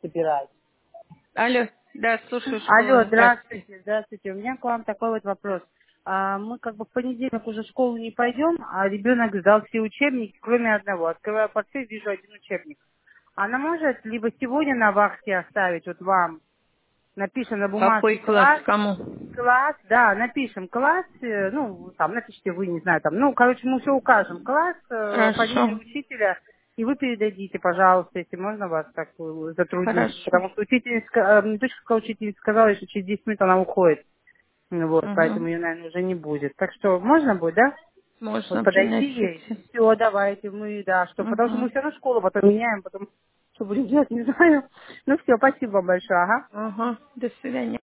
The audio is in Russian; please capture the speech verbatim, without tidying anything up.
собирать. Алло, да, слушаю Алло, школу. Здравствуйте. здравствуйте, здравствуйте. У меня к вам такой вот вопрос. А, мы как бы в понедельник уже в школу не пойдем, а ребенок сдал все учебники, кроме одного. Открываю портфель, вижу один учебник. Она может либо сегодня на вахте оставить вот вам, напишем на Какой бумажке класс? класс, Кому? класс, да, напишем класс, э, ну, там, напишите вы, не знаю, там, ну, короче, мы все укажем. Класс, э, фамилию Хорошо. учителя, и вы передадите, пожалуйста, если можно вас так э, затруднить. Хорошо. Потому что учительница, э, дочка учительница сказала, что через десять минут она уходит. Ну, вот, Угу. поэтому ее, наверное, уже не будет. Так что можно будет, да? Вот Можно подойти ей. приносить. Все, давайте, мы, да, что, потому что Угу. мы все равно школу потом меняем, потом, что будем делать, не знаю. Ну, все, спасибо вам большое, ага. Ага. До свидания.